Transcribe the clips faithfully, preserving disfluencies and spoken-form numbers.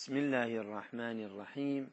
بسم الله الرحمن الرحيم.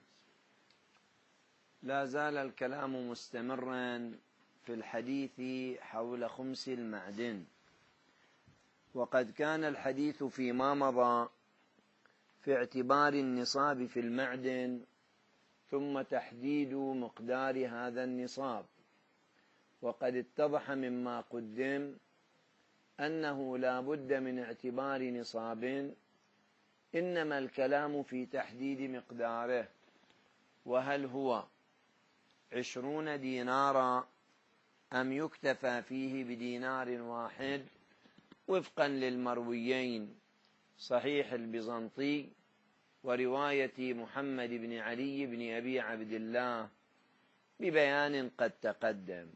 لا زال الكلام مستمرا في الحديث حول خمس المعدن، وقد كان الحديث فيما مضى في اعتبار النصاب في المعدن ثم تحديد مقدار هذا النصاب، وقد اتضح مما قدم أنه لا بد من اعتبار نصاب، إنما الكلام في تحديد مقداره، وهل هو عشرون دينارا أم يكتفى فيه بدينار واحد وفقا للمرويين صحيح البيزنطي ورواية محمد بن علي بن أبي عبد الله ببيان قد تقدم.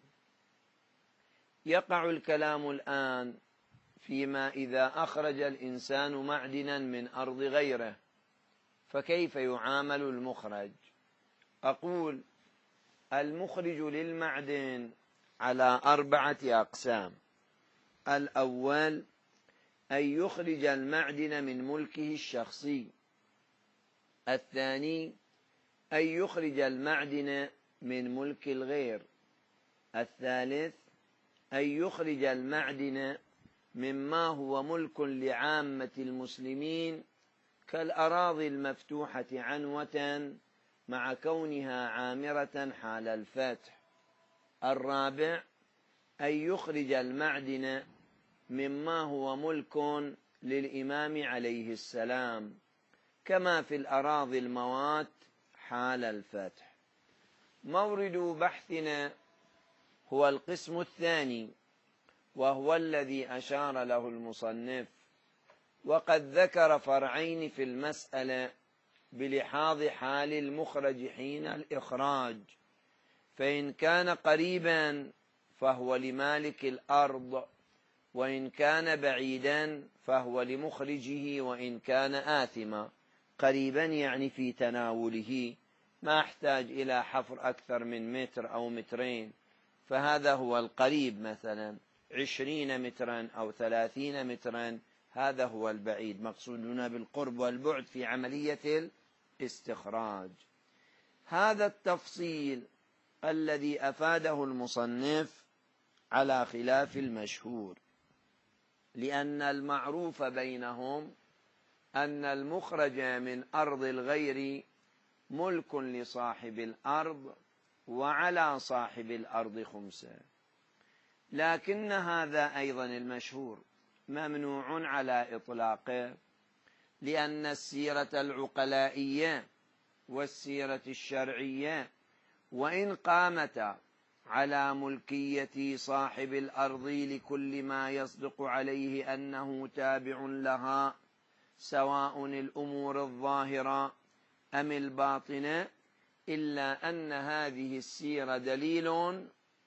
يقع الكلام الآن فيما إذا أخرج الإنسان معدنا من أرض غيره فكيف يعامل المخرج؟ أقول المخرج للمعدن على أربعة أقسام. الأول أن يخرج المعدن من ملكه الشخصي. الثاني أن يخرج المعدن من ملك الغير. الثالث أن يخرج المعدن مما هو ملك لعامة المسلمين كالأراضي المفتوحة عنوة مع كونها عامرة حال الفتح. الرابع أن يخرج المعدن مما هو ملك للإمام عليه السلام كما في الأراضي الموات حال الفتح. مورد بحثنا هو القسم الثاني، وهو الذي أشار له المصنف، وقد ذكر فرعين في المسألة بلحاظ حال المخرج حين الإخراج، فإن كان قريبا فهو لمالك الأرض، وإن كان بعيدا فهو لمخرجه وإن كان آثما. قريبا يعني في تناوله، ما احتاج إلى حفر أكثر من متر أو مترين، فهذا هو القريب، مثلا عشرين مترا أو ثلاثين مترا، هذا هو البعيد. مقصودنا بالقرب والبعد في عملية الاستخراج. هذا التفصيل الذي أفاده المصنف على خلاف المشهور، لأن المعروف بينهم أن المخرج من أرض الغير ملك لصاحب الأرض وعلى صاحب الأرض خمسة، لكن هذا أيضا المشهور ممنوع على إطلاقه، لأن السيرة العقلائية والسيرة الشرعية وإن قامتا على ملكية صاحب الأرض لكل ما يصدق عليه أنه تابع لها، سواء الأمور الظاهرة أم الباطنة، إلا أن هذه السيرة دليل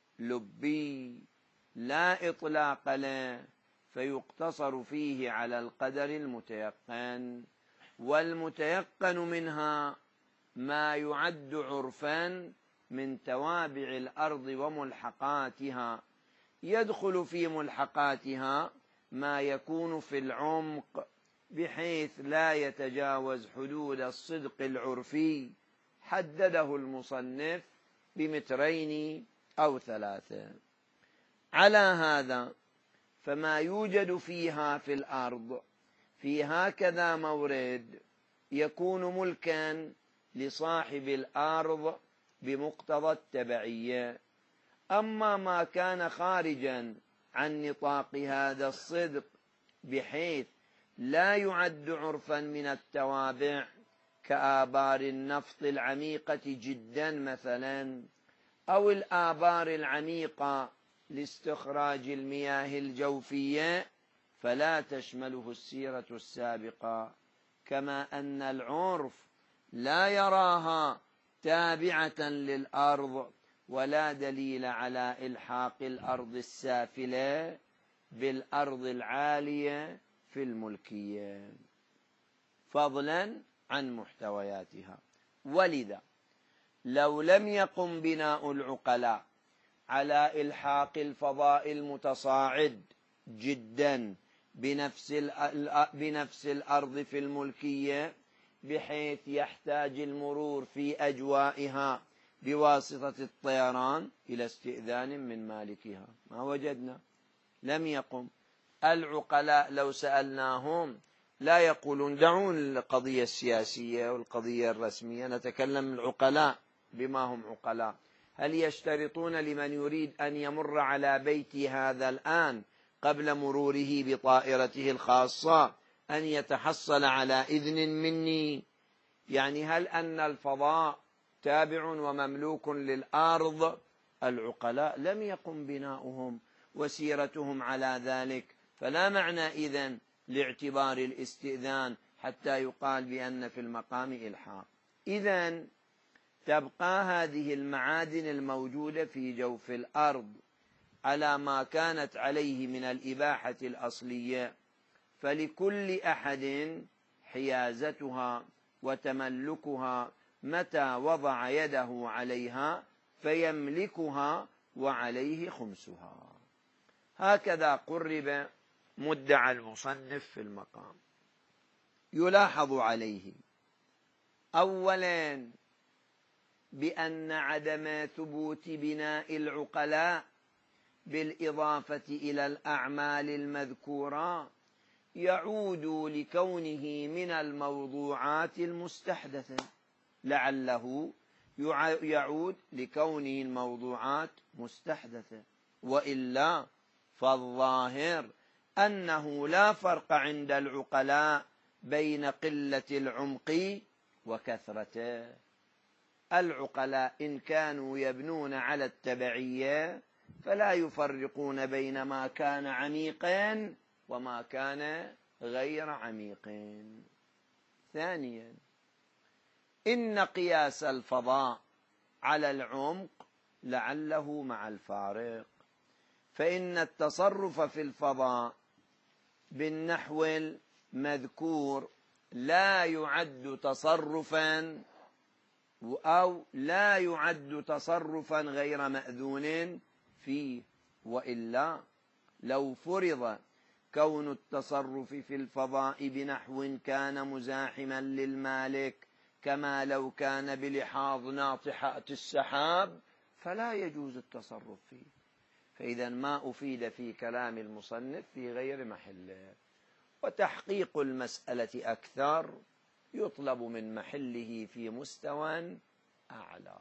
لبي لا إطلاق له، فيقتصر فيه على القدر المتيقن، والمتيقن منها ما يعد عرفا من توابع الأرض وملحقاتها. يدخل في ملحقاتها ما يكون في العمق بحيث لا يتجاوز حدود الصدق العرفي، حدده المصنف بمترين أو ثلاثة. على هذا فما يوجد فيها في الأرض في هكذا مورد يكون ملكا لصاحب الأرض بمقتضى التبعية. أما ما كان خارجا عن نطاق هذا الصدق بحيث لا يعد عرفا من التوابع كآبار النفط العميقة جدا مثلا، أو الآبار العميقة لاستخراج المياه الجوفية، فلا تشمله السيرة السابقة، كما أن العرف لا يراها تابعة للأرض، ولا دليل على إلحاق الأرض السافلة بالأرض العالية في الملكية، فضلا عن محتوياتها. ولذا لو لم يقم بناء العقلاء على إلحاق الفضاء المتصاعد جدا بنفس بنفس الأرض في الملكية، بحيث يحتاج المرور في أجوائها بواسطة الطيران إلى استئذان من مالكها؟ ما وجدنا، لم يقم. العقلاء لو سألناهم لا يقولون دعون القضية السياسية والقضية الرسمية، نتكلم العقلاء بما هم عقلاء. هل يشترطون لمن يريد أن يمر على بيتي هذا الآن قبل مروره بطائرته الخاصة أن يتحصل على إذن مني؟ يعني هل أن الفضاء تابع ومملوك للأرض؟ العقلاء لم يقم بناؤهم وسيرتهم على ذلك، فلا معنى إذن لاعتبار الاستئذان حتى يقال بأن في المقام إلحاق. إذن تبقى هذه المعادن الموجودة في جوف الأرض على ما كانت عليه من الإباحة الأصلية، فلكل أحد حيازتها وتملكها متى وضع يده عليها فيملكها وعليه خمسها. هكذا قرب مدعى المصنف في المقام. يلاحظ عليه أولا بأن عدم ثبوت بناء العقلاء بالإضافة إلى الأعمال المذكورة يعود لكونه من الموضوعات المستحدثة، لعله يعود لكونه الموضوعات مستحدثة، وإلا فالظاهر أنه لا فرق عند العقلاء بين قلة العمق وكثرته. العقلاء إن كانوا يبنون على التبعية فلا يفرقون بين ما كان عميقا وما كان غير عميق. ثانيا إن قياس الفضاء على العمق لعله مع الفارق، فإن التصرف في الفضاء بالنحو المذكور لا يعد تصرفا أو لا يعد تصرفا غير مأذون فيه، وإلا لو فرض كون التصرف في الفضاء بنحو كان مزاحما للمالك كما لو كان بلحاظ ناطحات السحاب فلا يجوز التصرف فيه. فإذا ما أفيد في كلام المصنف في غير محله، وتحقيق المسألة أكثر يطلب من محله في مستوى أعلى.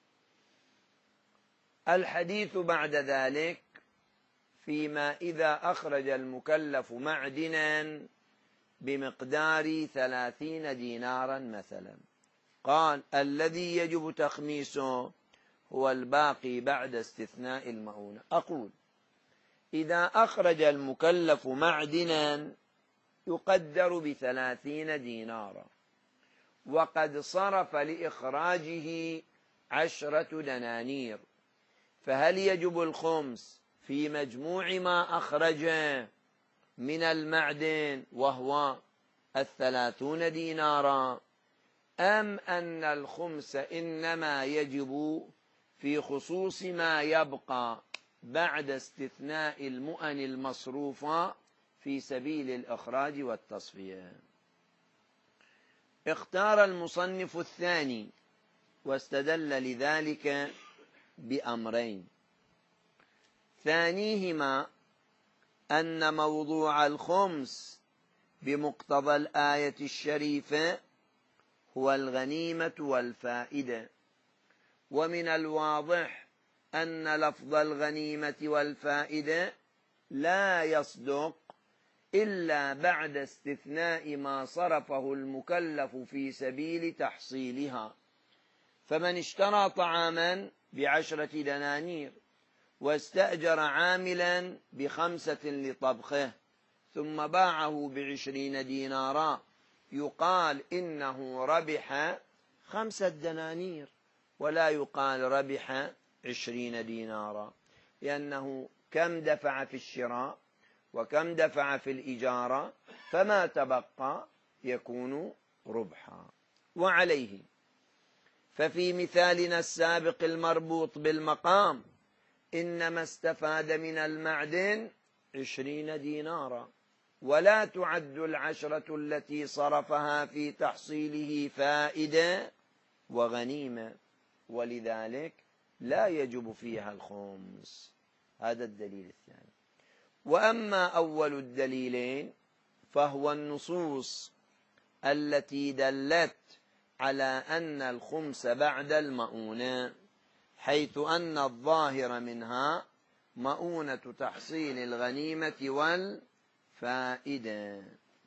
الحديث بعد ذلك فيما إذا أخرج المكلف معدنا بمقدار ثلاثين دينارا مثلا، قال الذي يجب تخميسه هو الباقي بعد استثناء المؤونة. أقول إذا أخرج المكلف معدنا يقدر بثلاثين دينارا وقد صرف لإخراجه عشرة دنانير، فهل يجب الخمس في مجموع ما أخرج من المعدن وهو الثلاثون دينارا، أم أن الخمس إنما يجب في خصوص ما يبقى بعد استثناء المؤن المصروفة في سبيل الإخراج والتصفية؟ اختار المصنف الثاني واستدل لذلك بأمرين، ثانيهما أن موضوع الخمس بمقتضى الآية الشريفة هو الغنيمة والفائدة، ومن الواضح أن لفظ الغنيمة والفائدة لا يصدق إلا بعد استثناء ما صرفه المكلف في سبيل تحصيلها. فمن اشترى طعاما بعشرة دنانير واستأجر عاملا بخمسة لطبخه ثم باعه بعشرين دينارا يقال إنه ربح خمسة دنانير ولا يقال ربح عشرين دينارا، لأنه كم دفع في الشراء وكم دفع في الإجارة، فما تبقى يكون ربحا. وعليه ففي مثالنا السابق المربوط بالمقام إنما استفاد من المعدن عشرين دينارا، ولا تعد العشرة التي صرفها في تحصيله فائدة وغنيمة، ولذلك لا يجب فيها الخمس. هذا الدليل الثاني. وأما أول الدليلين فهو النصوص التي دلت على أن الخمس بعد المؤونة، حيث أن الظاهر منها مؤونة تحصيل الغنيمة والفائدة.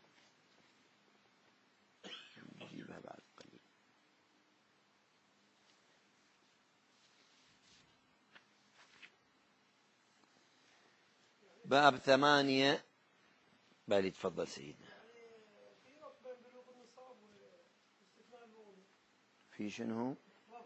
باب ثمانية. بالي تفضل سيدنا. في شنو؟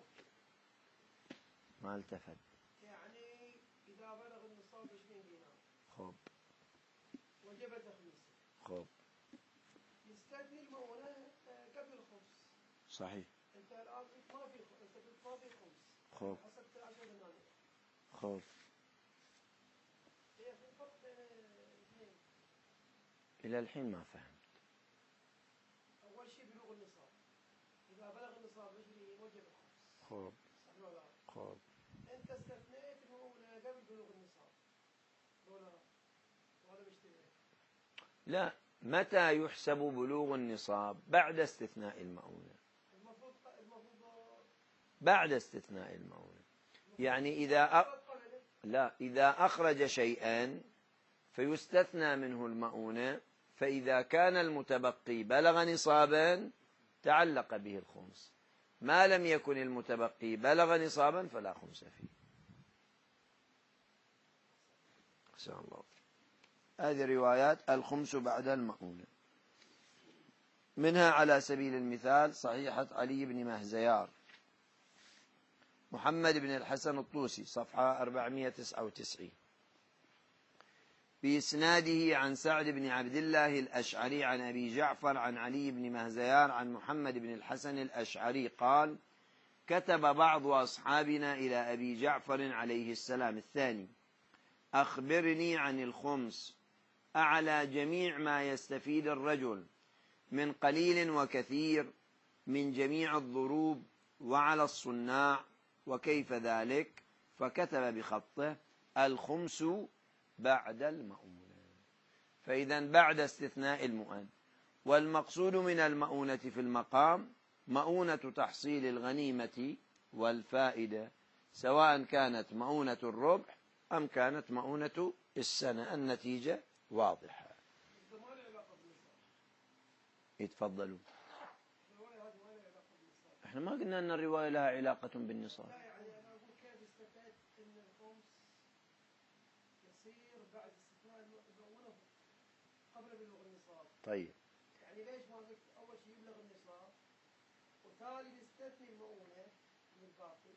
ما التفت. يعني إذا بلغ النصاب عشرين دينار خب وجب تخميسه، خب يستثني المؤونة قبل الخمس. صحيح. أنت الآن ما في أنت ما في خمس. خب حسبت عشر دنانير. خب إيه الفرق بين الاثنين؟ إلى الحين ما فهمت. أول شيء بلوغ النصاب. إذا بلغ النصاب عشرين وجب الخمس. خب صح ولا لا؟ خب أنت استثنيت المؤونة قبل بلوغ النصاب. ولا وهذا مشتبه. لا، متى يحسب بلوغ النصاب؟ بعد استثناء المؤونة. المفروض المفروض بعد استثناء المؤونة. يعني إذا أ... لا، إذا أخرج شيئا فيستثنى منه المؤونة، فإذا كان المتبقي بلغ نصابا تعلق به الخمس، ما لم يكن المتبقي بلغ نصابا فلا خمس فيه. أحسن الله. هذه روايات الخمس بعد المؤونة. منها على سبيل المثال صحيحة علي بن مهزيار محمد بن الحسن الطوسي صفحة أربعمائة وتسعة وتسعين، بإسناده عن سعد بن عبد الله الأشعري عن أبي جعفر عن علي بن مهزيار عن محمد بن الحسن الأشعري قال: كتب بعض أصحابنا إلى أبي جعفر عليه السلام الثاني: أخبرني عن الخمس أعلى جميع ما يستفيد الرجل من قليل وكثير من جميع الضروب وعلى الصناع، وكيف ذلك؟ فكتب بخطه: الخمس بعد المؤونة. فإذا بعد استثناء المؤن. والمقصود من المؤونة في المقام مؤونة تحصيل الغنيمة والفائدة، سواء كانت مؤونة الربح أم كانت مؤونة السنة. النتيجة واضحة. يتفضلوا. احنا ما قلنا أن الرواية لها علاقة بالنصاب. لا يعني أنا أقول كيف استفدت أن الخمس يصير بعد استثناء المؤونة قبل بلوغ النصاب. طيب. يعني ليش ما قلت أول شيء يبلغ النصاب وتالي نستثني المؤونة من الباقي؟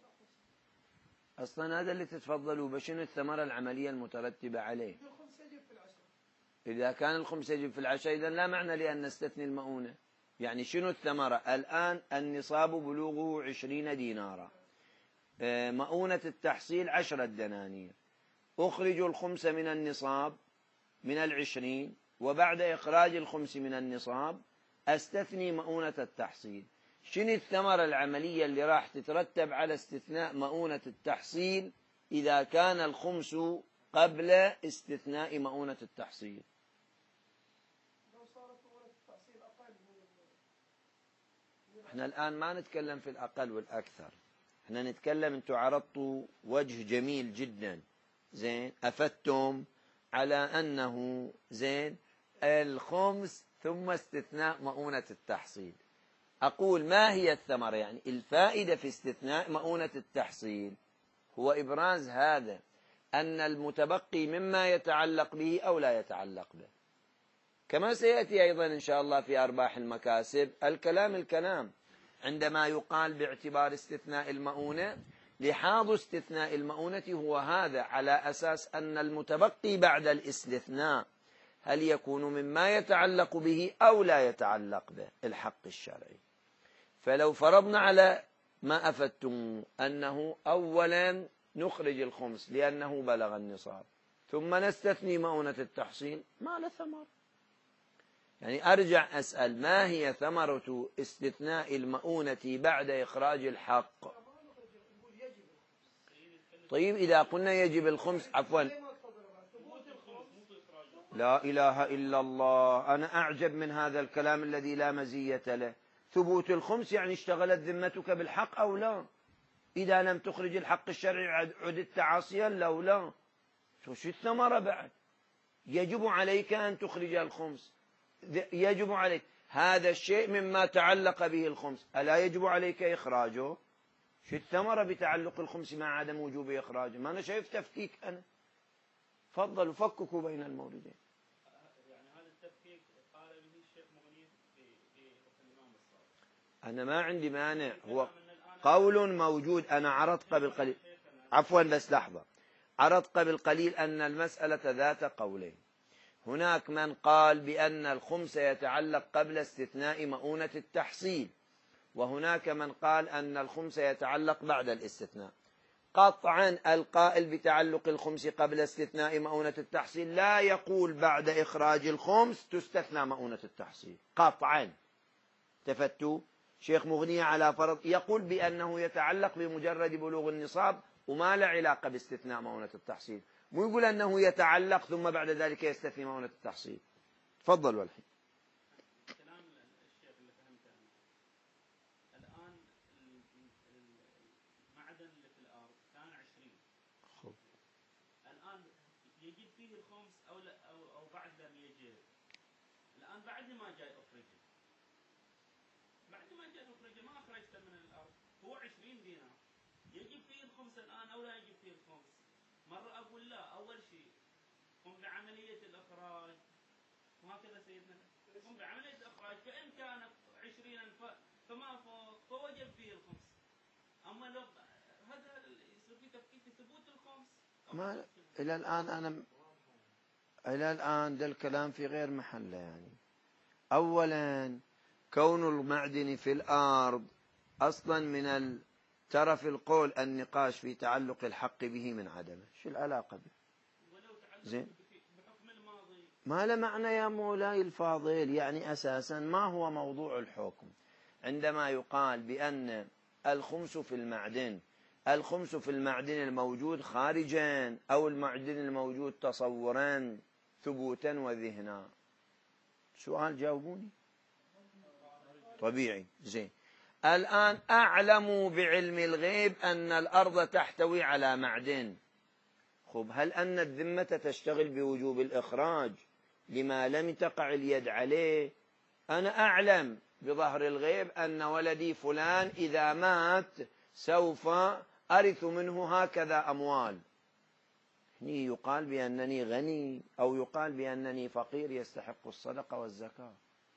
أصلا هذا اللي تتفضلوا بشنو الثمرة العملية المترتبة عليه. الخمس يجب في العشرة. إذا كان الخمس يجب في العشرة إذن لا معنى لأن نستثني المؤونة. يعني شنو الثمرة؟ الآن النصاب بلوغه عشرين دينارا، مؤونة التحصيل عشرة دنانير، أخرج الخمس من النصاب من العشرين، وبعد إخراج الخمس من النصاب أستثني مؤونة التحصيل. شنو الثمرة العملية اللي راح تترتب على استثناء مؤونة التحصيل إذا كان الخمس قبل استثناء مؤونة التحصيل؟ احنا الآن ما نتكلم في الأقل والأكثر، احنا نتكلم. انتم عرضتوا وجه جميل جدا، زين، أفدتم على أنه زين الخمس ثم استثناء مؤونة التحصيل. أقول ما هي الثمرة؟ يعني الفائدة في استثناء مؤونة التحصيل هو إبراز هذا أن المتبقي مما يتعلق به أو لا يتعلق به، كما سيأتي أيضا إن شاء الله في أرباح المكاسب. الكلام الكلام عندما يقال باعتبار استثناء المؤونة، لحاظ استثناء المؤونة هو هذا على أساس أن المتبقي بعد الاستثناء هل يكون مما يتعلق به أو لا يتعلق به الحق الشرعي. فلو فرضنا على ما أفدتم أنه أولا نخرج الخمس لأنه بلغ النصاب ثم نستثني مؤونة التحصيل، ما له ثمر. يعني أرجع أسأل ما هي ثمرة استثناء المؤونة بعد إخراج الحق؟ طيب إذا قلنا يجب الخمس، عفوا، لا إله إلا الله، أنا أعجب من هذا الكلام الذي لا مزية له. ثبوت الخمس يعني اشتغلت ذمتك بالحق أو لا؟ إذا لم تخرج الحق الشرعي عدت عاصيا لو لا. شو الثمرة بعد؟ يجب عليك أن تخرج الخمس، يجب عليك هذا الشيء مما تعلق به الخمس، ألا يجب عليك إخراجه؟ شو الثمرة بتعلق الخمس مع عدم وجوب إخراجه؟ ما أنا شايف تفكيك أنا. فضلوا فككوا بين الموردين. يعني هذا التفكيك قال به الشيخ مغني في الإمام الصادق. أنا ما عندي مانع، هو قول موجود. أنا عرضت قبل قليل، عفوا بس لحظة، عرضت قبل قليل أن المسألة ذات قولين. هناك من قال بأن الخمس يتعلق قبل استثناء مؤونة التحصيل، وهناك من قال أن الخمس يتعلق بعد الاستثناء. قطعا القائل بتعلق الخمس قبل استثناء مؤونة التحصيل لا يقول بعد إخراج الخمس تستثنى مؤونة التحصيل قطعا. تفتوا شيخ مغنية على فرض يقول بأنه يتعلق بمجرد بلوغ النصاب وما له علاقة باستثناء مؤونة التحصيل، مو يقول أنه يتعلق ثم بعد ذلك يستثني مؤونة التحصيل. تفضلوا الحين. كلام الشيخ اللي فهمته الآن المعدن اللي في الأرض كان عشرين، الآن يجب فيه الخمس أو لا أو أو بعد لم يجب؟ الآن بعد ما جاي أخرجه، بعد ما جاي أخرجه ما أخرجته من الأرض، هو عشرين دينار، يجب فيه الخمس الآن أو لا يجب فيه الخمس؟ مرة أقول لا، أول شيء قم بعملية الإخراج، وهكذا سيدنا قم بعملية الإخراج، فإن كانت عشرين فما فوق فوجب فيه الخمس. أما لو هذا يصير في تفكيك في ثبوت الخمس. ما إلى الآن أنا إلى الآن ده الكلام في غير محله. يعني أولا كون المعدن في الأرض أصلا من ترى القول النقاش في تعلق الحق به من عدمه، شو العلاقة به؟ زين بحكم الماضي ما له معنى يا مولاي الفاضل. يعني أساسا ما هو موضوع الحكم عندما يقال بأن الخمس في المعدن، الخمس في المعدن الموجود خارجا أو المعدن الموجود تصورا ثبوتا وذهنا؟ سؤال جاوبوني. طبيعي. زين الآن أعلموا بعلم الغيب أن الأرض تحتوي على معدن. خب هل أن الذمة تشتغل بوجوب الإخراج لما لم تقع اليد عليه؟ أنا أعلم بظهر الغيب أن ولدي فلان إذا مات سوف أرث منه هكذا أموال، هني يقال بأنني غني أو يقال بأنني فقير يستحق الصدقة والزكاة.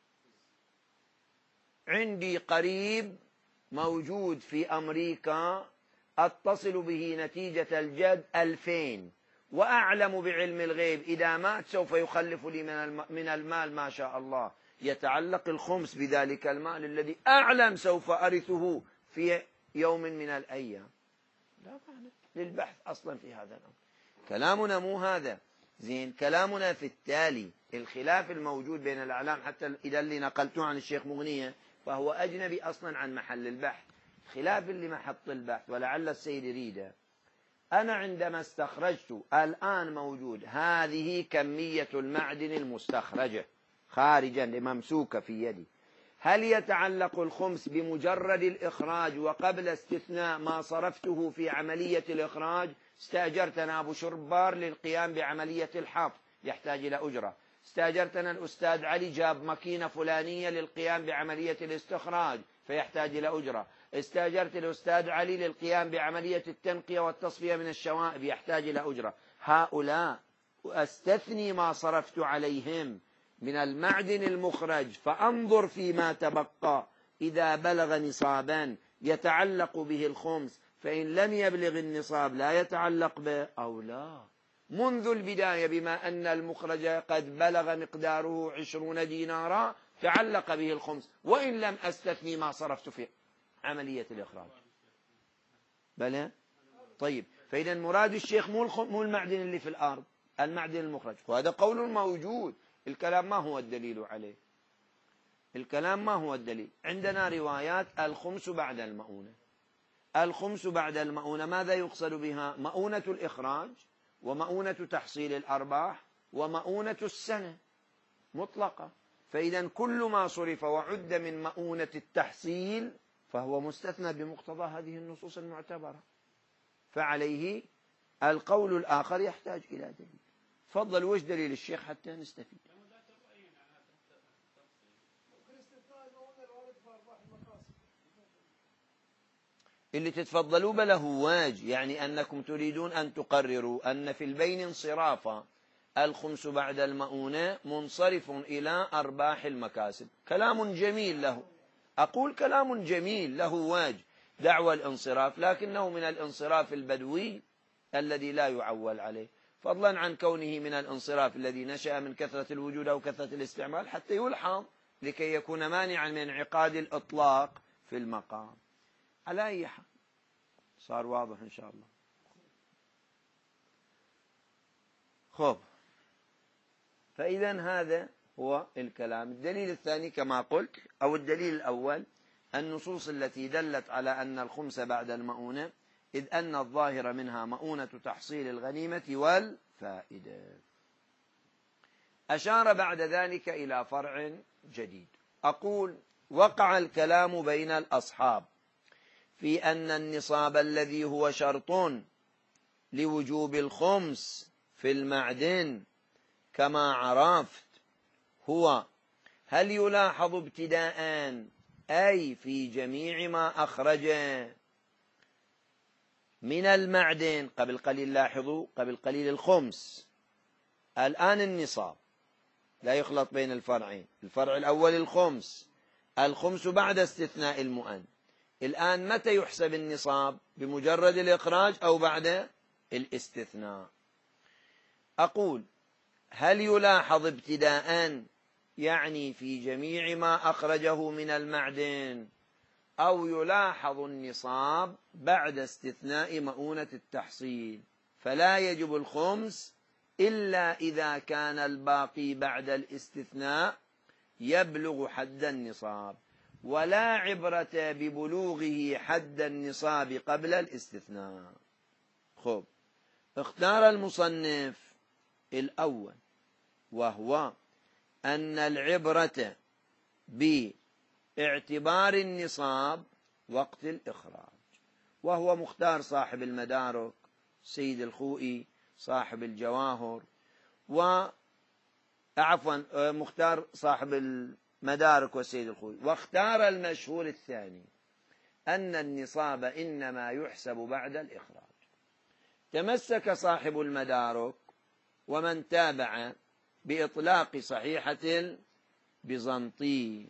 عندي قريب موجود في أمريكا أتصل به نتيجة الجد ألفين، وأعلم بعلم الغيب إذا مات سوف يخلف لي من المال ما شاء الله، يتعلق الخمس بذلك المال الذي أعلم سوف أرثه في يوم من الأيام؟ لا معنى للبحث أصلا في هذا الأمر. كلامنا مو هذا. زين كلامنا في التالي الخلاف الموجود بين الأعلام، حتى إذا اللي نقلته عن الشيخ مغنية فهو أجنبي أصلا عن محل البحث، خلاف اللي محط البحث ولعل السيد يريده. أنا عندما استخرجت الآن موجود هذه كمية المعدن المستخرجة خارجا ممسوكة في يدي، هل يتعلق الخمس بمجرد الإخراج وقبل استثناء ما صرفته في عملية الإخراج؟ استأجرتنا أبو شربار للقيام بعملية الحفظ يحتاج إلى أجرة، استأجرتنا الأستاذ علي جاب ماكينة فلانية للقيام بعملية الاستخراج فيحتاج إلى أجرة، استأجرت الأستاذ علي للقيام بعملية التنقية والتصفية من الشوائب يحتاج إلى أجرة. هؤلاء أستثني ما صرفت عليهم من المعدن المخرج فأنظر فيما تبقى إذا بلغ نصابا يتعلق به الخمس، فإن لم يبلغ النصاب لا يتعلق به أو لا. منذ البداية بما أن المخرج قد بلغ مقداره عشرون دينارا تعلق به الخمس وإن لم أستثني ما صرفت في عملية الإخراج. بلى؟ طيب فإذا مراد الشيخ مو المعدن اللي في الأرض، المعدن المخرج، وهذا قول موجود. الكلام ما هو الدليل عليه؟ الكلام ما هو الدليل. عندنا روايات الخمس بعد المؤونة. الخمس بعد المؤونة ماذا يقصد بها؟ مؤونة الإخراج، ومؤونة تحصيل الأرباح، ومؤونة السنة مطلقة. فإذا كل ما صرف وعد من مؤونة التحصيل فهو مستثنى بمقتضى هذه النصوص المعتبرة. فعليه القول الآخر يحتاج إلى دليل. تفضل، وش دليل الشيخ حتى نستفيد؟ اللي تتفضلوا بله واج، يعني أنكم تريدون أن تقرروا أن في البين انصرافا الخمس بعد المؤونة منصرف إلى أرباح المكاسب. كلام جميل له، أقول كلام جميل له واج دعوى الانصراف، لكنه من الانصراف البدوي الذي لا يعول عليه، فضلا عن كونه من الانصراف الذي نشأ من كثرة الوجود أو كثرة الاستعمال حتى يلحظ لكي يكون مانعا من انعقاد الإطلاق في المقام. على أي حال صار واضح إن شاء الله. خب، فإذا هذا هو الكلام. الدليل الثاني كما قلت، أو الدليل الأول، النصوص التي دلت على أن الخمس بعد المؤونة، إذ أن الظاهر منها مؤونة تحصيل الغنيمة والفائدة. أشار بعد ذلك إلى فرع جديد. أقول وقع الكلام بين الأصحاب في أن النصاب الذي هو شرط لوجوب الخمس في المعدن كما عرفت هو هل يلاحظ ابتداء أي في جميع ما أخرج من المعدن. قبل قليل لاحظوا قبل قليل الخمس، الآن النصاب، لا يخلط بين الفرعين. الفرع الأول الخمس، الخمس بعد استثناء المؤن. الآن متى يحسب النصاب؟ بمجرد الإخراج أو بعد الاستثناء؟ أقول هل يلاحظ ابتداء يعني في جميع ما أخرجه من المعدن، أو يلاحظ النصاب بعد استثناء مؤونة التحصيل، فلا يجب الخمس إلا إذا كان الباقي بعد الاستثناء يبلغ حد النصاب، ولا عبرة ببلوغه حد النصاب قبل الاستثناء. خب، اختار المصنف الأول، وهو أن العبرة باعتبار النصاب وقت الإخراج، وهو مختار صاحب المدارك سيد الخوئي صاحب الجواهر، و عفوا مختار صاحب المدارك والسيد الخوئي، واختار المشهور الثاني أن النصاب إنما يحسب بعد الإخراج. تمسك صاحب المدارك ومن تابع بإطلاق صحيحة البيزنطي.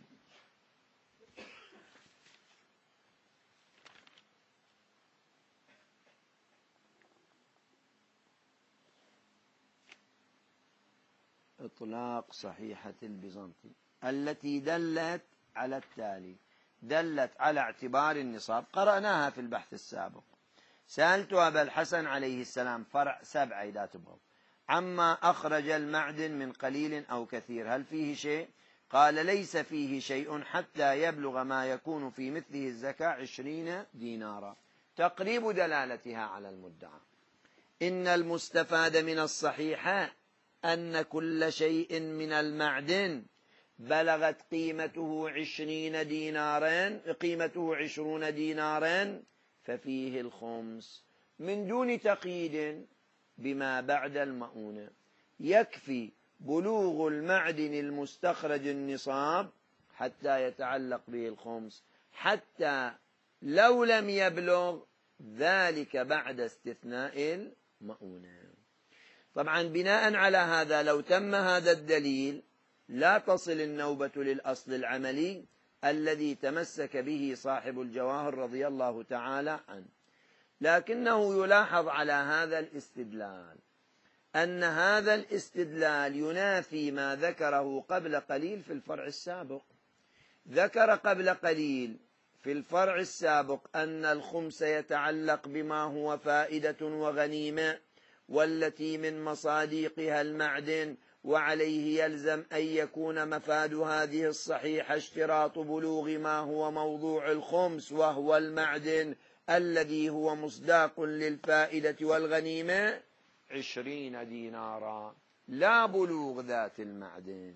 إطلاق صحيحة البيزنطي التي دلت على التالي: دلت على اعتبار النصاب، قرأناها في البحث السابق. سألت أبا الحسن عليه السلام فرع سبعة إذا تبغوا عما أخرج المعدن من قليل أو كثير هل فيه شيء؟ قال ليس فيه شيء حتى يبلغ ما يكون في مثله الزكاة عشرين دينارا. تقريب دلالتها على المدعى. إن المستفاد من الصحيحة أن كل شيء من المعدن بلغت قيمته عشرين دينارا قيمته عشرون دينارا ففيه الخمس، من دون تقييد بما بعد المؤونة. يكفي بلوغ المعدن المستخرج النصاب حتى يتعلق به الخمس، حتى لو لم يبلغ ذلك بعد استثناء المؤونة. طبعا بناء على هذا لو تم هذا الدليل لا تصل النوبة للأصل العملي الذي تمسك به صاحب الجواهر رضي الله تعالى عنه، لكنه يلاحظ على هذا الاستدلال أن هذا الاستدلال ينافي ما ذكره قبل قليل في الفرع السابق. ذكر قبل قليل في الفرع السابق أن الخمس يتعلق بما هو فائدة وغنيمة، والتي من مصاديقها المعدن، وعليه يلزم أن يكون مفاد هذه الصحيحة اشتراط بلوغ ما هو موضوع الخمس وهو المعدن الذي هو مصداق للفائدة والغنيمة عشرين دينارا، لا بلوغ ذات المعدن.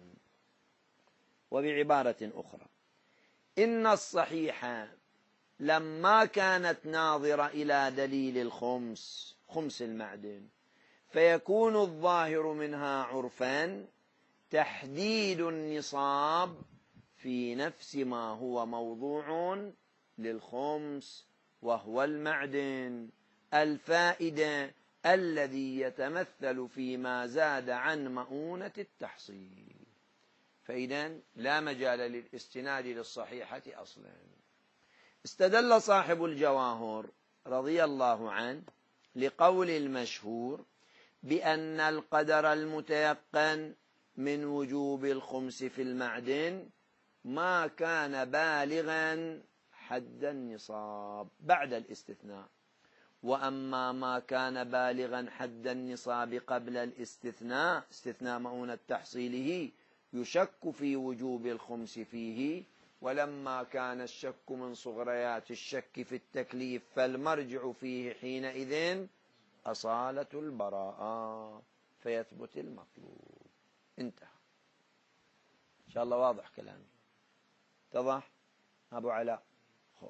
وبعبارة أخرى، إن الصحيحة لما كانت ناظرة إلى دليل الخمس، خمس المعدن، فيكون الظاهر منها عرفا تحديد النصاب في نفس ما هو موضوع للخمس وهو المعدن الفائدة الذي يتمثل فيما زاد عن مؤونة التحصيل. فإذن لا مجال للاستناد للصحيحة أصلا. استدل صاحب الجواهر رضي الله عنه لقول المشهور بأن القدر المتيقن من وجوب الخمس في المعدن ما كان بالغا حد النصاب بعد الاستثناء، وأما ما كان بالغا حد النصاب قبل الاستثناء، استثناء مؤونة تحصيله، يشك في وجوب الخمس فيه. ولما كان الشك من صغريات الشك في التكليف فالمرجع فيه حينئذ أصالة البراءة فيثبت المطلوب. انتهى. إن شاء الله واضح كلامي، اتضح أبو علاء؟ خب.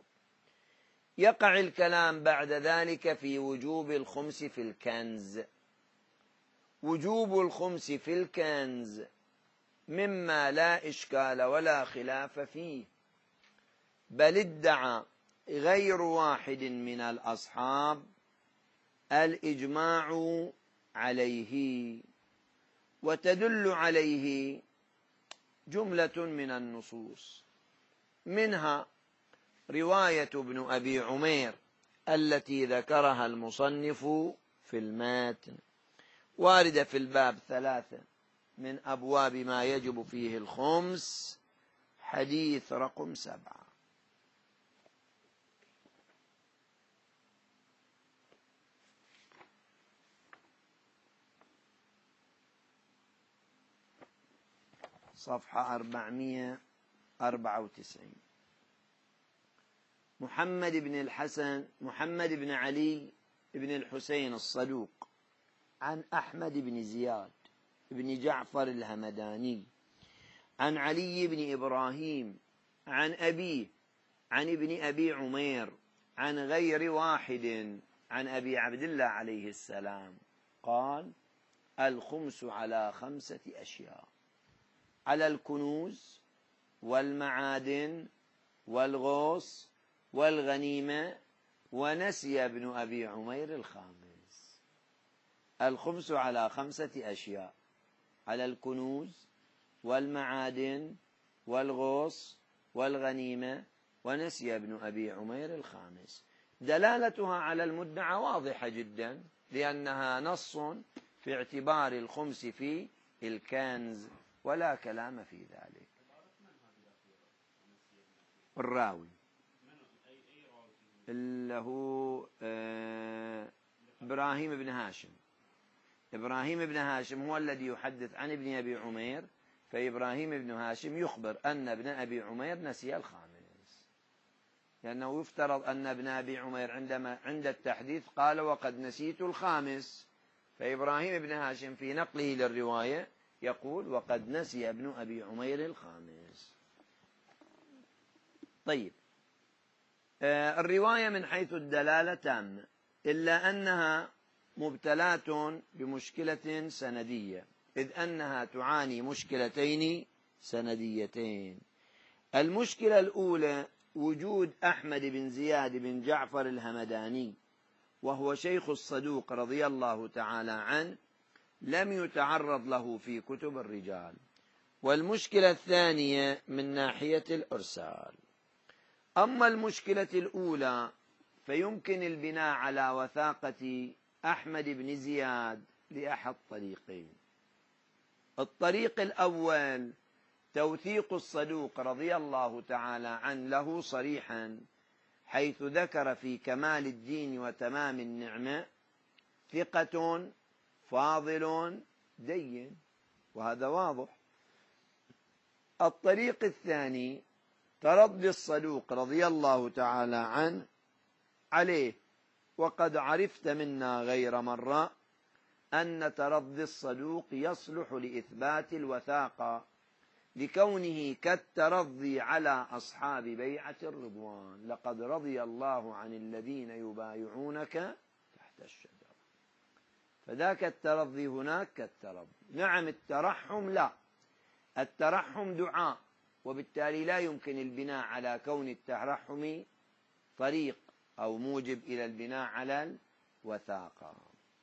يقع الكلام بعد ذلك في وجوب الخمس في الكنز. وجوب الخمس في الكنز مما لا إشكال ولا خلاف فيه، بل ادعى غير واحد من الأصحاب الإجماع عليه، وتدل عليه جملة من النصوص، منها رواية ابن أبي عمير التي ذكرها المصنف في الماتن، واردة في الباب ثلاثة من أبواب ما يجب فيه الخمس، حديث رقم سبعة. صفحة أربعمائة وأربعة وتسعين. محمد بن الحسن محمد بن علي بن الحسين الصدوق عن أحمد بن زياد بن جعفر الهمداني عن علي بن إبراهيم عن أبيه عن ابن أبي عمير عن غير واحد عن أبي عبد الله عليه السلام قال: الخمس على خمسة أشياء: على الكنوز والمعادن والغوص والغنيمة، ونسي ابن أبي عمير الخامس. الخمس على خمسة أشياء: على الكنوز والمعادن والغوص والغنيمة، ونسي ابن أبي عمير الخامس. دلالتها على المدعى واضحة جدا، لأنها نص في اعتبار الخمس في الكنز، ولا كلام في ذلك. الراوي اللي هو إبراهيم بن هاشم. إبراهيم بن هاشم هو الذي يحدث عن ابن أبي عمير، فإبراهيم بن هاشم يخبر أن ابن أبي عمير نسي الخامس، لأنه يفترض أن ابن أبي عمير عندما عند التحديث قال: وقد نسيت الخامس، فإبراهيم بن هاشم في نقله للرواية يقول: وقد نسي ابن أبي عمير الخامس. طيب، الرواية من حيث الدلالة تامة، إلا أنها مبتلاة بمشكلة سندية، إذ أنها تعاني مشكلتين سنديتين. المشكلة الأولى وجود أحمد بن زياد بن جعفر الهمداني، وهو شيخ الصدوق رضي الله تعالى عنه، لم يتعرض له في كتب الرجال. والمشكلة الثانية من ناحية الإرسال. أما المشكلة الأولى فيمكن البناء على وثاقة أحمد بن زياد لأحد طريقين. الطريق الأول توثيق الصدوق رضي الله تعالى عنه له صريحا، حيث ذكر في كمال الدين وتمام النعمة: ثقة فاضل دين. وهذا واضح. الطريق الثاني ترضي الصدوق رضي الله تعالى عنه عليه، وقد عرفت منا غير مرة أن ترضي الصدوق يصلح لإثبات الوثاقة لكونه كالترضي على أصحاب بيعة الرضوان. لقد رضي الله عن الذين يبايعونك تحت الشجرة. فذاك الترضي هناك كالترضي. نعم الترحم لا، الترحم دعاء، وبالتالي لا يمكن البناء على كون الترحم طريق أو موجب إلى البناء على الوثاقة.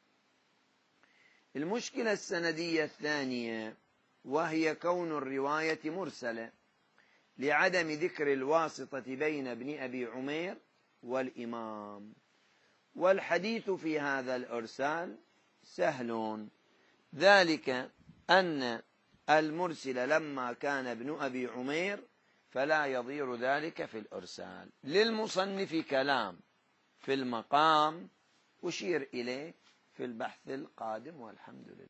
المشكلة السندية الثانية وهي كون الرواية مرسلة لعدم ذكر الواسطة بين ابن أبي عمير والإمام. والحديث في هذا الإرسال سهل، ذلك أن المرسل لما كان ابن أبي عمير فلا يضير ذلك في الإرسال. للمصنف كلام في المقام أشير إليه في البحث القادم، والحمد لله.